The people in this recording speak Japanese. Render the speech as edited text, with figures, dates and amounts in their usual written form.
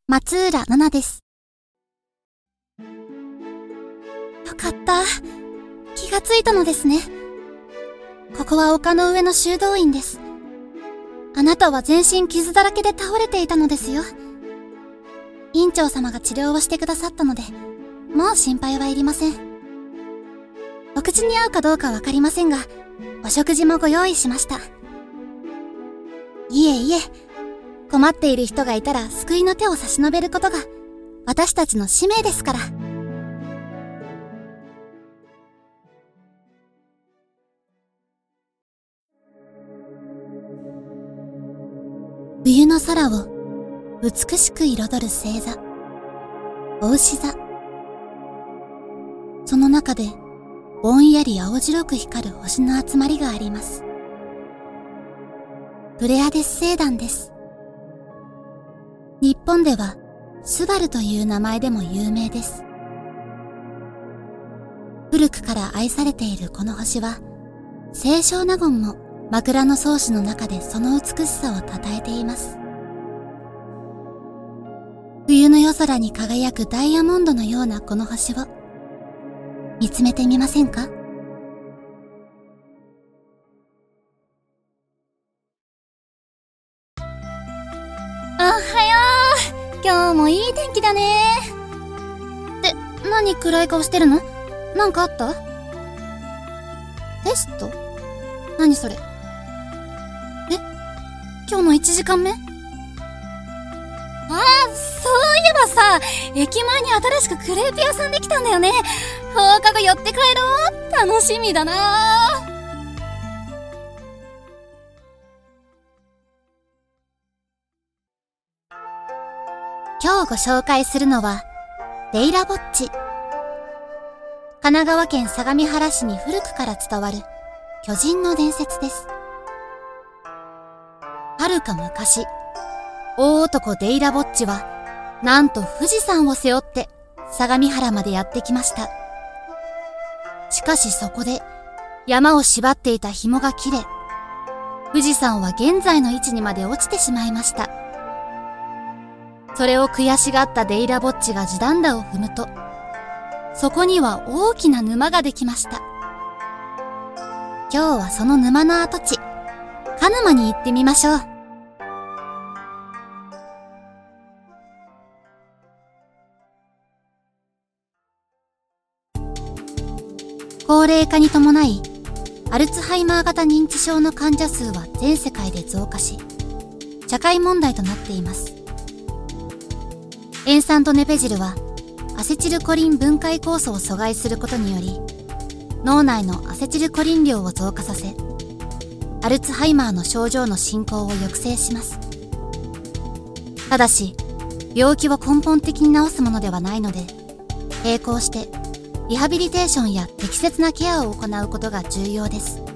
松浦奈々です。よかった。気がついたのですね。ここは丘の上の修道院です。あなたは全身傷だらけで倒れていたのですよ。院長様が治療をしてくださったので、もう心配はいりません。お口に合うかどうかわかりませんが、お食事もご用意しました。いえいえ、困っている人がいたら救いの手を差し伸べることが私たちの使命ですから。冬の空を美しく彩る星座、お牛座。その中でぼんやり青白く光る星の集まりがあります。プレアデス星団です。日本ではスバルという名前でも有名です。古くから愛されているこの星は、清少納言も枕草子の中でその美しさを称えています。冬の夜空に輝くダイヤモンドのようなこの星を見つめてみませんか？おはよう。今日もいい天気だね。って何暗い顔してるの？なんかあった？テスト？何それ？今日の1時間目？ああ、そういえばさ、駅前に新しくクレープ屋さんできたんだよね。放課後寄って帰ろう。楽しみだな。今日ご紹介するのはデイラぼっち。神奈川県相模原市に古くから伝わる巨人の伝説です。遥か昔、大男デイラぼっちはなんと富士山を背負って相模原までやってきました。しかしそこで山を縛っていた紐が切れ、富士山は現在の位置にまで落ちてしまいました。それを悔しがったデイラぼっちが地団駄を踏むと、そこには大きな沼ができました。今日はその沼の跡地、鹿沼に行ってみましょう。高齢化に伴い、アルツハイマー型認知症の患者数は全世界で増加し、社会問題となっています。塩酸とネペジルはアセチルコリン分解酵素を阻害することにより、脳内のアセチルコリン量を増加させ、アルツハイマーの症状の進行を抑制します。ただし、病気を根本的に治すものではないので、並行してリハビリテーションや適切なケアを行うことが重要です。